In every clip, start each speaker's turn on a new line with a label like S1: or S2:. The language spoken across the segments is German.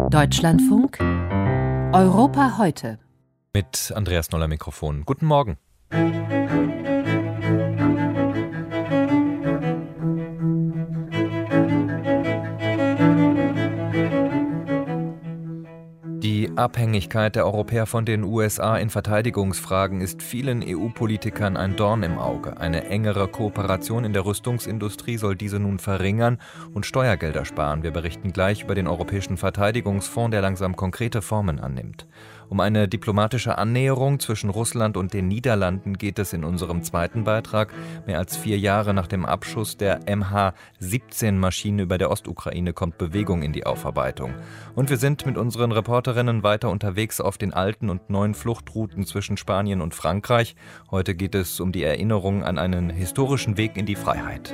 S1: Deutschlandfunk Europa heute.
S2: Mit Andreas Noller Mikrofon. Guten Morgen. Die Abhängigkeit der Europäer von den USA in Verteidigungsfragen ist vielen EU-Politikern ein Dorn im Auge. Eine engere Kooperation in der Rüstungsindustrie soll diese nun verringern und Steuergelder sparen. Wir berichten gleich über den Europäischen Verteidigungsfonds, der langsam konkrete Formen annimmt. Um eine diplomatische Annäherung zwischen Russland und den Niederlanden geht es in unserem zweiten Beitrag. Mehr als 4 Jahre nach dem Abschuss der MH17-Maschine über der Ostukraine kommt Bewegung in die Aufarbeitung. Und wir sind mit unseren Reporterinnen weiter unterwegs auf den alten und neuen Fluchtrouten zwischen Spanien und Frankreich. Heute geht es um die Erinnerung an einen historischen Weg in die Freiheit.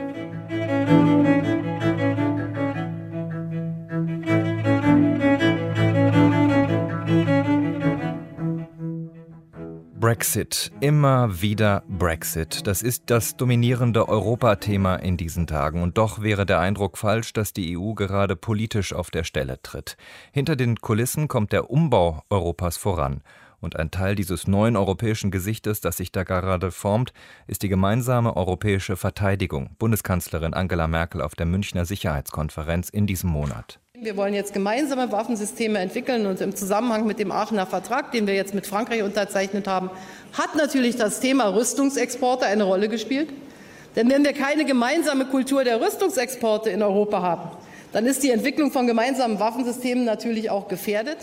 S2: Brexit, immer wieder Brexit. Das ist das dominierende Europathema in diesen Tagen. Und doch wäre der Eindruck falsch, dass die EU gerade politisch auf der Stelle tritt. Hinter den Kulissen kommt der Umbau Europas voran. Und ein Teil dieses neuen europäischen Gesichtes, das sich da gerade formt, ist die gemeinsame europäische Verteidigung. Bundeskanzlerin Angela Merkel auf der Münchner Sicherheitskonferenz in diesem Monat.
S3: Wir wollen jetzt gemeinsame Waffensysteme entwickeln und im Zusammenhang mit dem Aachener Vertrag, den wir jetzt mit Frankreich unterzeichnet haben, hat natürlich das Thema Rüstungsexporte eine Rolle gespielt. Denn wenn wir keine gemeinsame Kultur der Rüstungsexporte in Europa haben, dann ist die Entwicklung von gemeinsamen Waffensystemen natürlich auch gefährdet.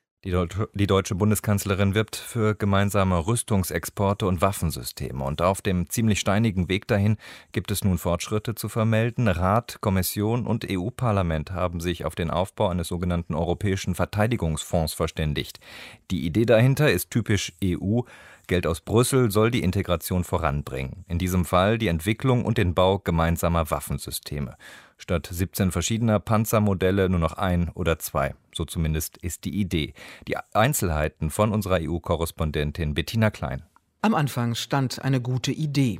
S2: Die deutsche Bundeskanzlerin wirbt für gemeinsame Rüstungsexporte und Waffensysteme. Und auf dem ziemlich steinigen Weg dahin gibt es nun Fortschritte zu vermelden. Rat, Kommission und EU-Parlament haben sich auf den Aufbau eines sogenannten Europäischen Verteidigungsfonds verständigt. Die Idee dahinter ist typisch EU. Geld aus Brüssel soll die Integration voranbringen. In diesem Fall die Entwicklung und den Bau gemeinsamer Waffensysteme. Statt 17 verschiedener Panzermodelle nur noch 1 oder 2. So zumindest ist die Idee. Die Einzelheiten von unserer EU-Korrespondentin Bettina Klein.
S4: Am Anfang stand eine gute Idee.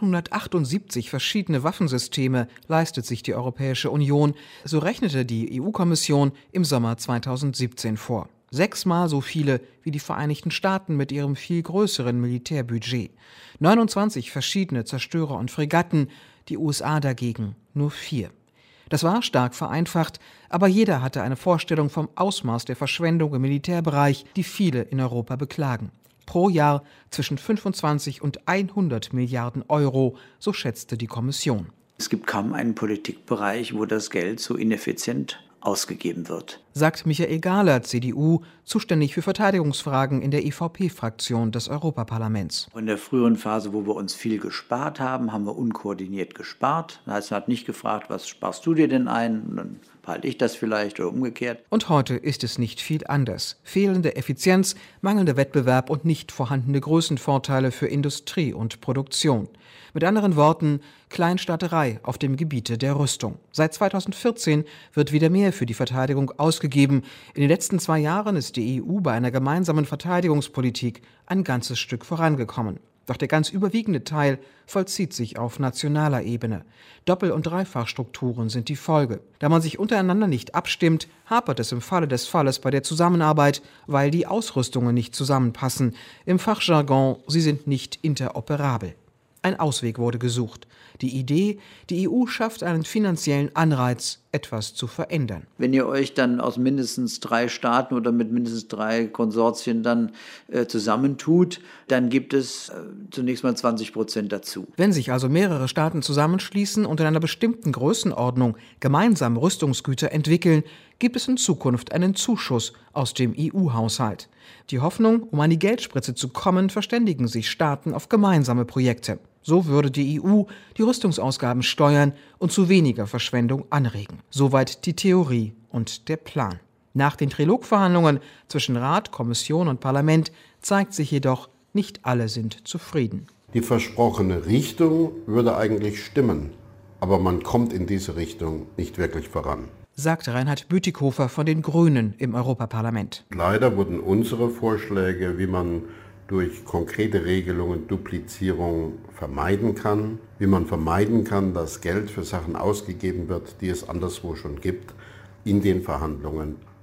S4: 178 verschiedene Waffensysteme leistet sich die Europäische Union. So rechnete die EU-Kommission im Sommer 2017 vor. 6-mal so viele wie die Vereinigten Staaten mit ihrem viel größeren Militärbudget. 29 verschiedene Zerstörer und Fregatten, die USA dagegen nur 4. Das war stark vereinfacht, aber jeder hatte eine Vorstellung vom Ausmaß der Verschwendung im Militärbereich, die viele in Europa beklagen. Pro Jahr zwischen 25 und 100 Milliarden Euro, so schätzte die Kommission.
S5: Es gibt kaum einen Politikbereich, wo das Geld so ineffizient ausgegeben wird,
S4: sagt Michael Gahler, CDU, zuständig für Verteidigungsfragen in der EVP-Fraktion des Europaparlaments.
S5: In der früheren Phase, wo wir uns viel gespart haben, haben wir unkoordiniert gespart. Das heißt, man hat nicht gefragt, was sparst du dir denn ein? Und dann behalte ich das vielleicht oder umgekehrt.
S4: Und heute ist es nicht viel anders. Fehlende Effizienz, mangelnder Wettbewerb und nicht vorhandene Größenvorteile für Industrie und Produktion. Mit anderen Worten, Kleinstaaterei auf dem Gebiete der Rüstung. Seit 2014 wird wieder mehr für die Verteidigung ausgegeben. In den letzten 2 Jahren ist die EU bei einer gemeinsamen Verteidigungspolitik ein ganzes Stück vorangekommen. Doch der ganz überwiegende Teil vollzieht sich auf nationaler Ebene. Doppel- und Dreifachstrukturen sind die Folge. Da man sich untereinander nicht abstimmt, hapert es im Falle des Falles bei der Zusammenarbeit, weil die Ausrüstungen nicht zusammenpassen. Im Fachjargon, sie sind nicht interoperabel. Ein Ausweg wurde gesucht. Die Idee, die EU schafft einen finanziellen Anreiz, etwas zu verändern.
S5: Wenn ihr euch dann aus mindestens 3 Staaten oder mit mindestens 3 Konsortien dann zusammentut, dann gibt es zunächst mal 20% dazu.
S4: Wenn sich also mehrere Staaten zusammenschließen und in einer bestimmten Größenordnung gemeinsam Rüstungsgüter entwickeln, gibt es in Zukunft einen Zuschuss aus dem EU-Haushalt. Die Hoffnung, um an die Geldspritze zu kommen, verständigen sich Staaten auf gemeinsame Projekte. So würde die EU die Rüstungsausgaben steuern und zu weniger Verschwendung anregen. Soweit die Theorie und der Plan. Nach den Trilogverhandlungen zwischen Rat, Kommission und Parlament zeigt sich jedoch, nicht alle sind zufrieden.
S6: Die versprochene Richtung würde eigentlich stimmen, aber man kommt in diese Richtung nicht wirklich voran,
S4: sagt Reinhard Bütikofer von den Grünen im Europaparlament.
S6: Leider wurden unsere Vorschläge, wie man durch konkrete Regelungen Duplizierung vermeiden kann, wie man vermeiden kann, dass Geld für Sachen ausgegeben wird, die es anderswo schon gibt, in den Verhandlungen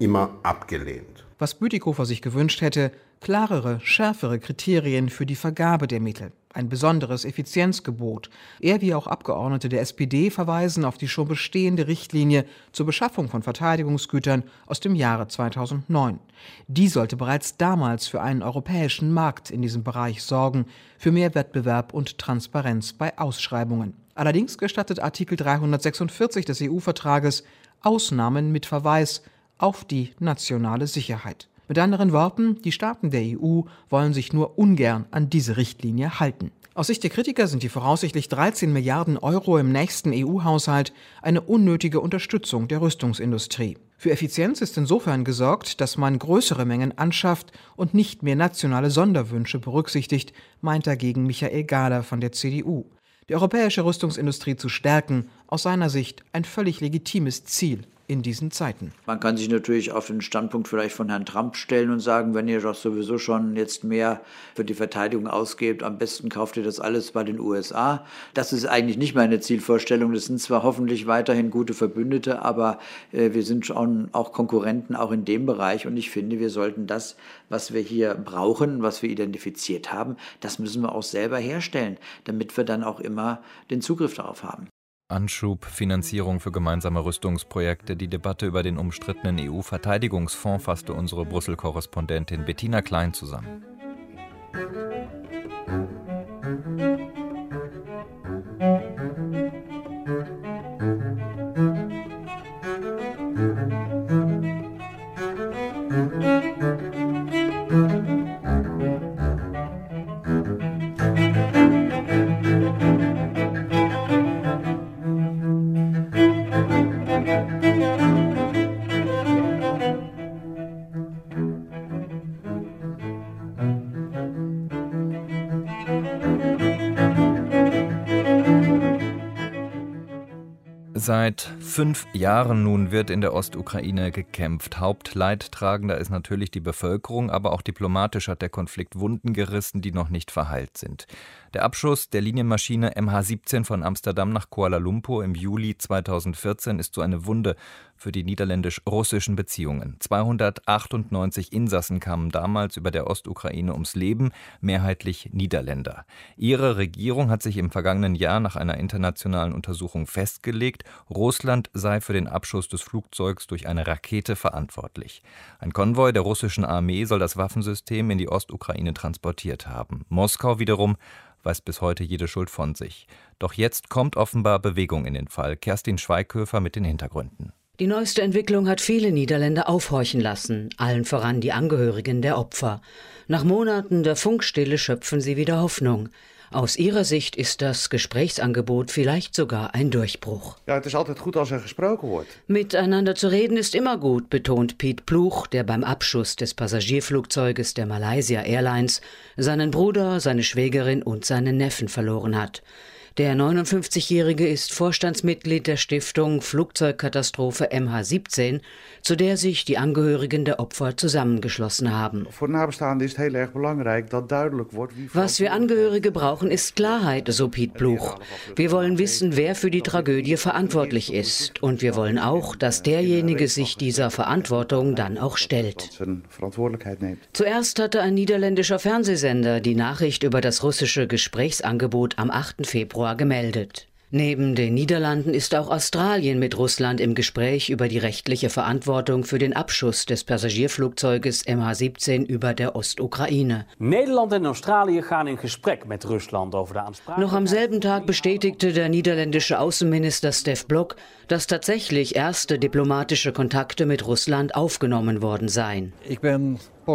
S6: immer abgelehnt.
S4: Was Bütikofer sich gewünscht hätte, klarere, schärfere Kriterien für die Vergabe der Mittel. Ein besonderes Effizienzgebot. Er wie auch Abgeordnete der SPD verweisen auf die schon bestehende Richtlinie zur Beschaffung von Verteidigungsgütern aus dem Jahre 2009. Die sollte bereits damals für einen europäischen Markt in diesem Bereich sorgen, für mehr Wettbewerb und Transparenz bei Ausschreibungen. Allerdings gestattet Artikel 346 des EU-Vertrages Ausnahmen mit Verweis auf die nationale Sicherheit. Mit anderen Worten, die Staaten der EU wollen sich nur ungern an diese Richtlinie halten. Aus Sicht der Kritiker sind die voraussichtlich 13 Milliarden Euro im nächsten EU-Haushalt eine unnötige Unterstützung der Rüstungsindustrie. Für Effizienz ist insofern gesorgt, dass man größere Mengen anschafft und nicht mehr nationale Sonderwünsche berücksichtigt, meint dagegen Michael Gahler von der CDU. Die europäische Rüstungsindustrie zu stärken, aus seiner Sicht ein völlig legitimes Ziel in diesen Zeiten.
S5: Man kann sich natürlich auf den Standpunkt vielleicht von Herrn Trump stellen und sagen, wenn ihr doch sowieso schon jetzt mehr für die Verteidigung ausgebt, am besten kauft ihr das alles bei den USA. Das ist eigentlich nicht meine Zielvorstellung. Das sind zwar hoffentlich weiterhin gute Verbündete, aber wir sind schon auch Konkurrenten, auch in dem Bereich. Und ich finde, wir sollten das, was wir hier brauchen, was wir identifiziert haben, das müssen wir auch selber herstellen, damit wir dann auch immer den Zugriff darauf haben.
S2: Anschub, Finanzierung für gemeinsame Rüstungsprojekte. Die Debatte über den umstrittenen EU-Verteidigungsfonds fasste unsere Brüssel-Korrespondentin Bettina Klein zusammen. Seit 5 Jahren nun wird in der Ostukraine gekämpft. Hauptleidtragender ist natürlich die Bevölkerung, aber auch diplomatisch hat der Konflikt Wunden gerissen, die noch nicht verheilt sind. Der Abschuss der Linienmaschine MH17 von Amsterdam nach Kuala Lumpur im Juli 2014 ist so eine Wunde für die niederländisch-russischen Beziehungen. 298 Insassen kamen damals über der Ostukraine ums Leben, mehrheitlich Niederländer. Ihre Regierung hat sich im vergangenen Jahr nach einer internationalen Untersuchung festgelegt, Russland sei für den Abschuss des Flugzeugs durch eine Rakete verantwortlich. Ein Konvoi der russischen Armee soll das Waffensystem in die Ostukraine transportiert haben. Moskau wiederum weist bis heute jede Schuld von sich. Doch jetzt kommt offenbar Bewegung in den Fall. Kerstin Schweighöfer mit den Hintergründen.
S7: Die neueste Entwicklung hat viele Niederländer aufhorchen lassen, allen voran die Angehörigen der Opfer. Nach Monaten der Funkstille schöpfen sie wieder Hoffnung. Aus ihrer Sicht ist das Gesprächsangebot vielleicht sogar ein Durchbruch.
S8: Ja, het is altijd goed als gesproken wordt.
S7: Miteinander zu reden ist immer gut, betont Piet Ploeg, der beim Abschuss des Passagierflugzeuges der Malaysia Airlines seinen Bruder, seine Schwägerin und seinen Neffen verloren hat. Der 59-Jährige ist Vorstandsmitglied der Stiftung Flugzeugkatastrophe MH17, zu der sich die Angehörigen der Opfer zusammengeschlossen haben. Was wir Angehörige brauchen, ist Klarheit, so Piet Ploeg. Wir wollen wissen, wer für die Tragödie verantwortlich ist. Und wir wollen auch, dass derjenige sich dieser Verantwortung dann auch stellt. Zuerst hatte ein niederländischer Fernsehsender die Nachricht über das russische Gesprächsangebot am 8. Februar gemeldet. Neben den Niederlanden ist auch Australien mit Russland im Gespräch über die rechtliche Verantwortung für den Abschuss des Passagierflugzeuges MH17 über der Ostukraine.
S9: Nederland und Australien gaan in Gesprek mit Russland over de aansprakelijkheid.
S7: Noch am selben Tag bestätigte der niederländische Außenminister Stef Blok, dass tatsächlich erste diplomatische Kontakte mit Russland aufgenommen worden seien.
S10: Ich bin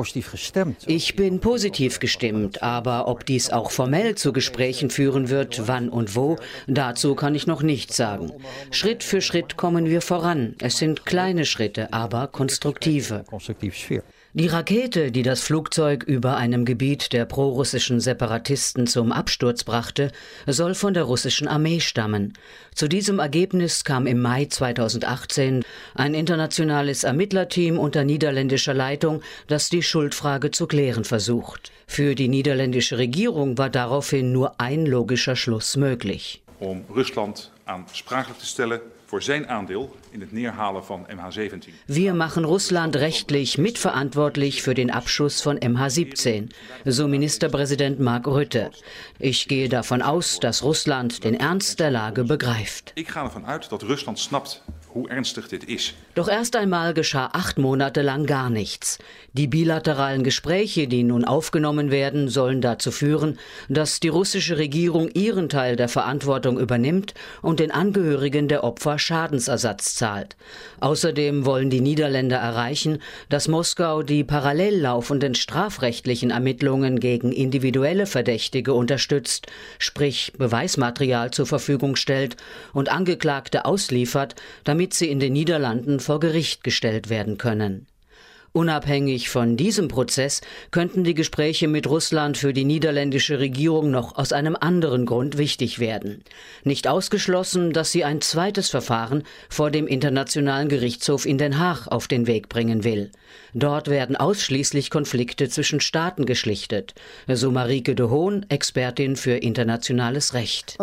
S7: positiv gestimmt, aber ob dies auch formell zu Gesprächen führen wird, wann und wo, dazu kann ich noch nichts sagen. Schritt für Schritt kommen wir voran. Es sind kleine Schritte, aber konstruktive. Die Rakete, die das Flugzeug über einem Gebiet der prorussischen Separatisten zum Absturz brachte, soll von der russischen Armee stammen. Zu diesem Ergebnis kam im Mai 2018 ein internationales Ermittlerteam unter niederländischer Leitung, das die Schuldfrage zu klären versucht. Für die niederländische Regierung war daraufhin nur ein logischer Schluss möglich.
S11: Russland aansprakelijk te stellen
S10: voor zijn aandeel in het neerhalen van MH17.
S7: Wir machen Russland rechtlich mitverantwortlich für den Abschuss von MH17, so Ministerpräsident Mark Rutte. Ich gehe davon aus, dass Russland den Ernst der Lage begreift.
S10: Ik ga ervan uit dat Rusland snapt hoe ernstig dit is.
S7: Doch erst einmal geschah 8 Monate lang gar nichts. Die bilateralen Gespräche, die nun aufgenommen werden, sollen dazu führen, dass die russische Regierung ihren Teil der Verantwortung übernimmt und den Angehörigen der Opfer Schadensersatz zahlt. Außerdem wollen die Niederländer erreichen, dass Moskau die parallel laufenden strafrechtlichen Ermittlungen gegen individuelle Verdächtige unterstützt, sprich Beweismaterial zur Verfügung stellt und Angeklagte ausliefert, damit sie in den Niederlanden vor Gericht gestellt werden können. Unabhängig von diesem Prozess könnten die Gespräche mit Russland für die niederländische Regierung noch aus einem anderen Grund wichtig werden. Nicht ausgeschlossen, dass sie ein zweites Verfahren vor dem Internationalen Gerichtshof in Den Haag auf den Weg bringen will. Dort werden ausschließlich Konflikte zwischen Staaten geschlichtet, so Marieke de Hoon, Expertin für internationales Recht.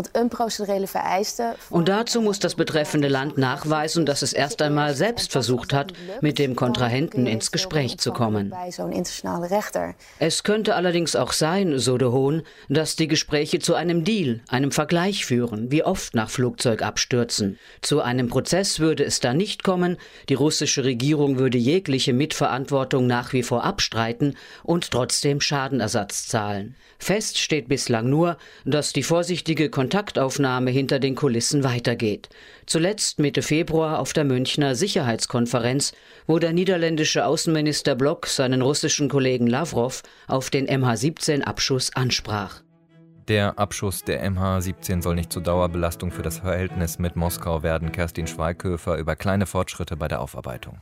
S7: Und dazu muss das betreffende Land nachweisen, dass es erst einmal selbst versucht hat, mit dem Kontrahenten ins Gespräch zu kommen. Es könnte allerdings auch sein, so de Hoon, dass die Gespräche zu einem Deal, einem Vergleich führen, wie oft nach Flugzeugabstürzen. Zu einem Prozess würde es da nicht kommen, die russische Regierung würde jegliche Mitverantwortung nach wie vor abstreiten und trotzdem Schadenersatz zahlen. Fest steht bislang nur, dass die vorsichtige Kontaktaufnahme hinter den Kulissen weitergeht. Zuletzt Mitte Februar auf der Münchner Sicherheitskonferenz, wo der niederländische Außenminister Blok seinen russischen Kollegen Lavrov auf den MH17-Abschuss ansprach.
S2: Der Abschuss der MH17 soll nicht zur Dauerbelastung für das Verhältnis mit Moskau werden. Kerstin Schweighöfer über kleine Fortschritte bei der Aufarbeitung.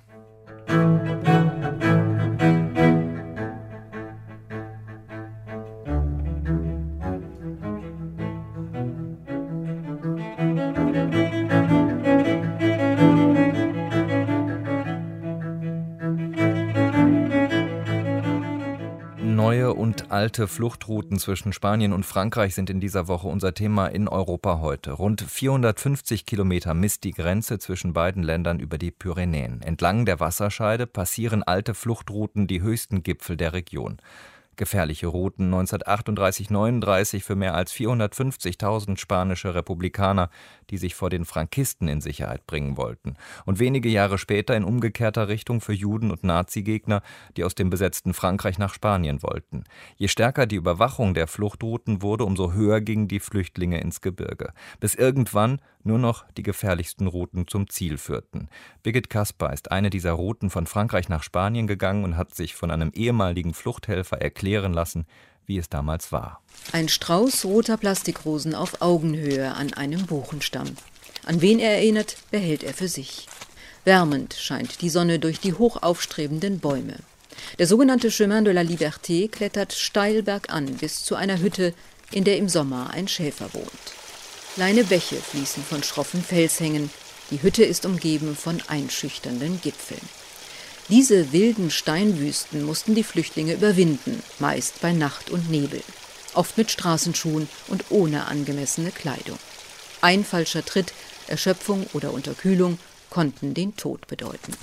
S2: Neue und alte Fluchtrouten zwischen Spanien und Frankreich sind in dieser Woche unser Thema in Europa heute. Rund 450 Kilometer misst die Grenze zwischen beiden Ländern über die Pyrenäen. Entlang der Wasserscheide passieren alte Fluchtrouten die höchsten Gipfel der Region. Gefährliche Routen 1938/39 für mehr als 450.000 spanische Republikaner, die sich vor den Frankisten in Sicherheit bringen wollten. Und wenige Jahre später in umgekehrter Richtung für Juden und Nazi-Gegner, die aus dem besetzten Frankreich nach Spanien wollten. Je stärker die Überwachung der Fluchtrouten wurde, umso höher gingen die Flüchtlinge ins Gebirge. Bis irgendwann nur noch die gefährlichsten Routen zum Ziel führten. Birgit Caspar ist eine dieser Routen von Frankreich nach Spanien gegangen und hat sich von einem ehemaligen Fluchthelfer erklären lassen, wie es damals war.
S11: Ein Strauß roter Plastikrosen auf Augenhöhe an einem Buchenstamm. An wen er erinnert, behält er für sich. Wärmend scheint die Sonne durch die hoch aufstrebenden Bäume. Der sogenannte Chemin de la Liberté klettert steil bergan bis zu einer Hütte, in der im Sommer ein Schäfer wohnt. Kleine Bäche fließen von schroffen Felshängen. Die Hütte ist umgeben von einschüchternden Gipfeln. Diese wilden Steinwüsten mussten die Flüchtlinge überwinden, meist bei Nacht und Nebel. Oft mit Straßenschuhen und ohne angemessene Kleidung. Ein falscher Tritt, Erschöpfung oder Unterkühlung konnten den Tod bedeuten.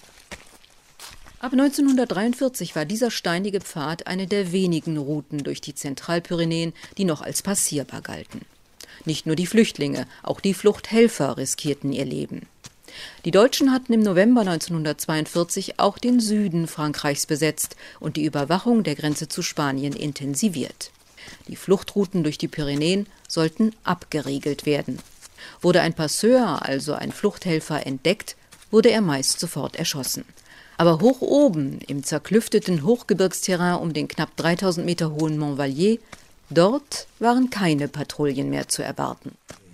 S11: Ab 1943 war dieser steinige Pfad eine der wenigen Routen durch die Zentralpyrenäen, die noch als passierbar galten. Nicht nur die Flüchtlinge, auch die Fluchthelfer riskierten ihr Leben. Die Deutschen hatten im November 1942 auch den Süden Frankreichs besetzt und die Überwachung der Grenze zu Spanien intensiviert. Die Fluchtrouten durch die Pyrenäen sollten abgeriegelt werden. Wurde ein Passeur, also ein Fluchthelfer, entdeckt, wurde er meist sofort erschossen. Aber hoch oben, im zerklüfteten Hochgebirgsterrain um den knapp 3000 Meter hohen Mont Vallier, dort waren keine Patrouillen mehr zu erwarten.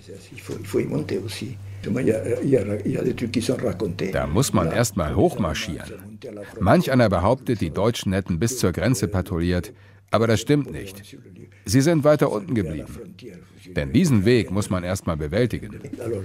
S12: Da muss man erst mal hochmarschieren. Manch einer behauptet, die Deutschen hätten bis zur Grenze patrouilliert, aber das stimmt nicht. Sie sind weiter unten geblieben. Denn diesen Weg muss man erst mal bewältigen.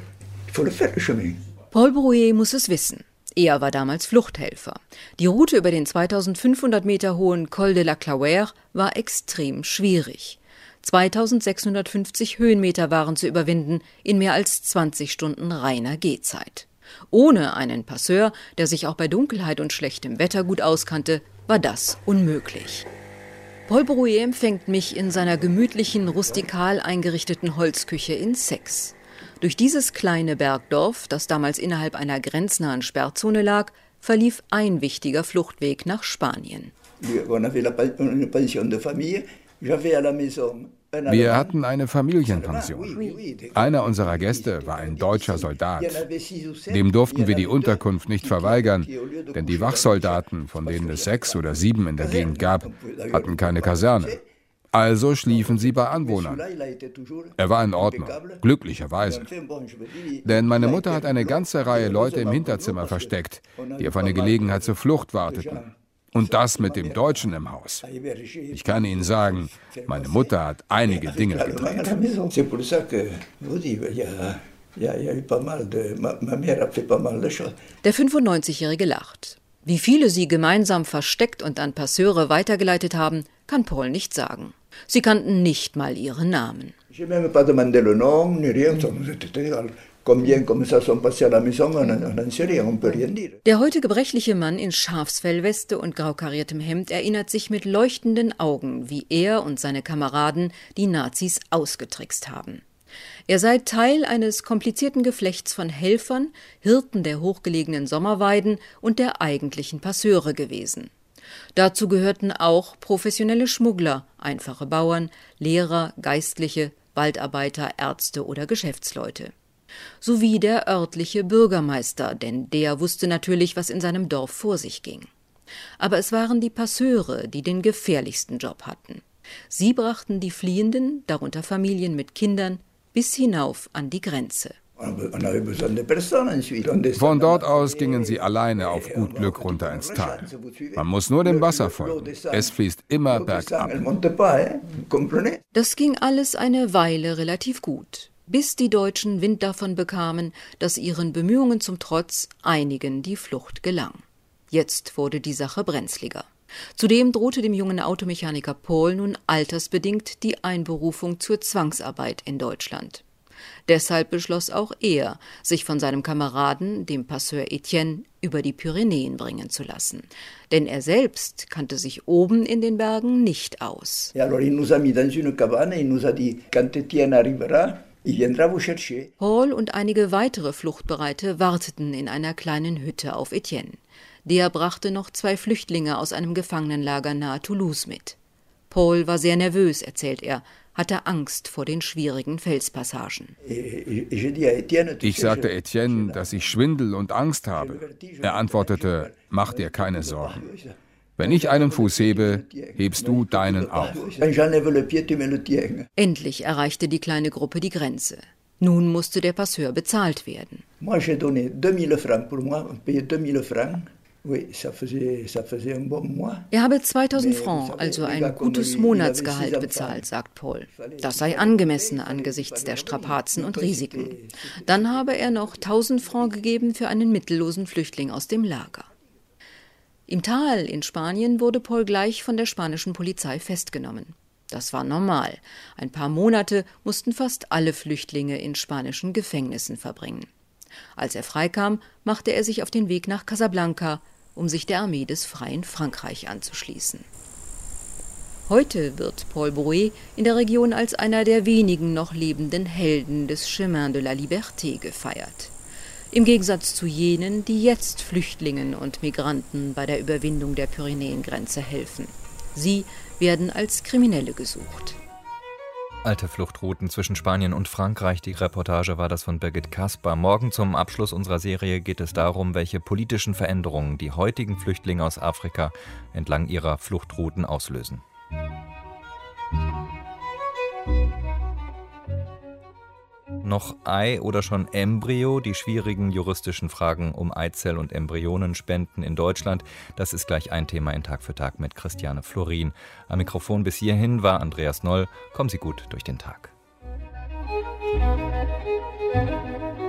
S11: Paul Brouillet muss es wissen. Er war damals Fluchthelfer. Die Route über den 2500 Meter hohen Col de la Clauère war extrem schwierig. 2650 Höhenmeter waren zu überwinden in mehr als 20 Stunden reiner Gehzeit. Ohne einen Passeur, der sich auch bei Dunkelheit und schlechtem Wetter gut auskannte, war das unmöglich. Paul Brouet empfängt mich in seiner gemütlichen, rustikal eingerichteten Holzküche in Seix. Durch dieses kleine Bergdorf, das damals innerhalb einer grenznahen Sperrzone lag, verlief ein wichtiger Fluchtweg nach Spanien.
S12: Wir hatten eine Familienpension. Einer unserer Gäste war ein deutscher Soldat. Dem durften wir die Unterkunft nicht verweigern, denn die Wachsoldaten, von denen es 6 oder 7 in der Gegend gab, hatten keine Kaserne. Also schliefen sie bei Anwohnern. Er war in Ordnung, glücklicherweise. Denn meine Mutter hat eine ganze Reihe Leute im Hinterzimmer versteckt, die auf eine Gelegenheit zur Flucht warteten. Und das mit dem Deutschen im Haus. Ich kann Ihnen sagen, meine Mutter hat einige Dinge gedreht.
S11: Der 95-Jährige lacht. Wie viele sie gemeinsam versteckt und an Passeure weitergeleitet haben, kann Paul nicht sagen. Sie kannten nicht mal ihre Namen. Der heute gebrechliche Mann in Schafsfellweste und graukariertem Hemd erinnert sich mit leuchtenden Augen, wie er und seine Kameraden die Nazis ausgetrickst haben. Er sei Teil eines komplizierten Geflechts von Helfern, Hirten der hochgelegenen Sommerweiden und der eigentlichen Passeure gewesen. Dazu gehörten auch professionelle Schmuggler, einfache Bauern, Lehrer, Geistliche, Waldarbeiter, Ärzte oder Geschäftsleute. Sowie der örtliche Bürgermeister, denn der wusste natürlich, was in seinem Dorf vor sich ging. Aber es waren die Passeure, die den gefährlichsten Job hatten. Sie brachten die Fliehenden, darunter Familien mit Kindern, bis hinauf an die Grenze.
S12: Von dort aus gingen sie alleine auf gut Glück runter ins Tal. Man muss nur dem Wasser folgen. Es fließt immer bergab.
S11: Das ging alles eine Weile relativ gut, bis die Deutschen Wind davon bekamen, dass ihren Bemühungen zum Trotz einigen die Flucht gelang. Jetzt wurde die Sache brenzliger. Zudem drohte dem jungen Automechaniker Paul nun altersbedingt die Einberufung zur Zwangsarbeit in Deutschland. Deshalb beschloss auch er, sich von seinem Kameraden, dem Passeur Etienne, über die Pyrenäen bringen zu lassen. Denn er selbst kannte sich oben in den Bergen nicht aus. Paul und einige weitere Fluchtbereite warteten in einer kleinen Hütte auf Etienne. Der brachte noch 2 Flüchtlinge aus einem Gefangenenlager nahe Toulouse mit. Paul war sehr nervös, erzählt er, hatte Angst vor den schwierigen Felspassagen.
S12: Ich sagte Etienne, dass ich Schwindel und Angst habe. Er antwortete, mach dir keine Sorgen. Wenn ich einen Fuß hebe, hebst du deinen auch.
S11: Endlich erreichte die kleine Gruppe die Grenze. Nun musste der Passeur bezahlt werden. Er habe 2000 Francs, also ein gutes Monatsgehalt bezahlt, sagt Paul. Das sei angemessen angesichts der Strapazen und Risiken. Dann habe er noch 1000 Francs gegeben für einen mittellosen Flüchtling aus dem Lager. Im Tal in Spanien wurde Paul gleich von der spanischen Polizei festgenommen. Das war normal. Ein paar Monate mussten fast alle Flüchtlinge in spanischen Gefängnissen verbringen. Als er freikam, machte er sich auf den Weg nach Casablanca, um sich der Armee des Freien Frankreich anzuschließen. Heute wird Paul Brouet in der Region als einer der wenigen noch lebenden Helden des Chemin de la Liberté gefeiert. Im Gegensatz zu jenen, die jetzt Flüchtlingen und Migranten bei der Überwindung der Pyrenäengrenze helfen. Sie werden als Kriminelle gesucht.
S2: Alte Fluchtrouten zwischen Spanien und Frankreich. Die Reportage war das von Birgit Caspar. Morgen zum Abschluss unserer Serie geht es darum, welche politischen Veränderungen die heutigen Flüchtlinge aus Afrika entlang ihrer Fluchtrouten auslösen. Noch Ei oder schon Embryo? Die schwierigen juristischen Fragen um Eizell- und Embryonenspenden in Deutschland. Das ist gleich ein Thema in Tag für Tag mit Christiane Florin. Am Mikrofon bis hierhin war Andreas Noll. Kommen Sie gut durch den Tag.